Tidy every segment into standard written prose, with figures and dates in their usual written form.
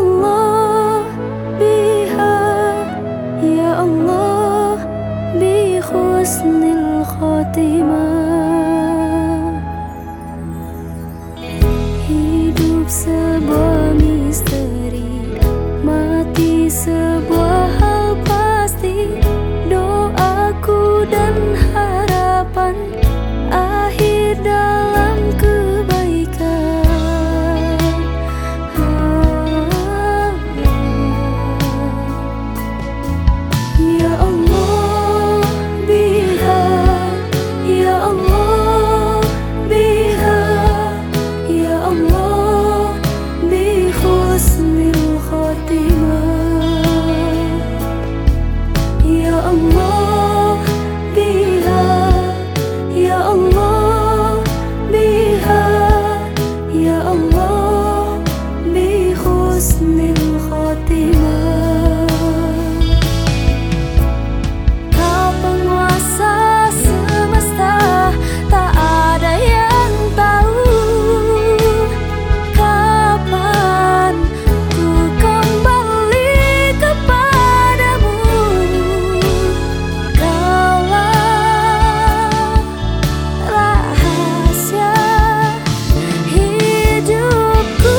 Allah biha, ya Allah bi husnil khotimah. Hidup sebuah misteri, mati sebuah hal pasti. Doaku dan harapan akhir dalam kebaikan. Ya Allah biha, ya Allah biha, ya Allah bi husnil khotimah. Ya Allah biha, ya Allah biha, ya Allah bi husnil khotimah. Kau penguasa semesta, tak ada yang tahu kapan ku kembali kepadamu. Kaulah rahasia hidupku.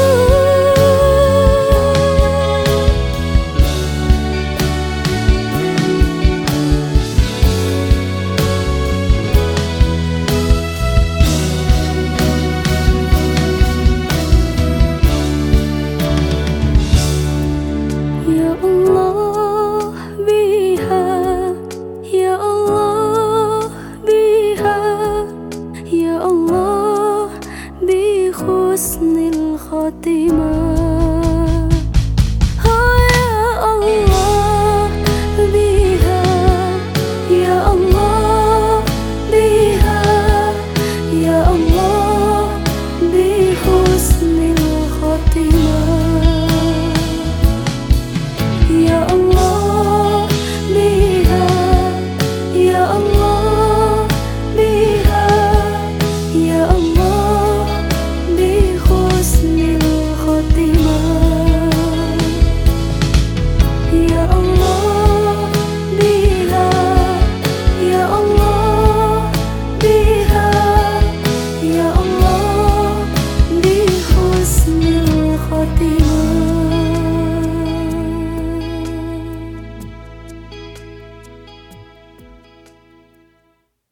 Ya Allah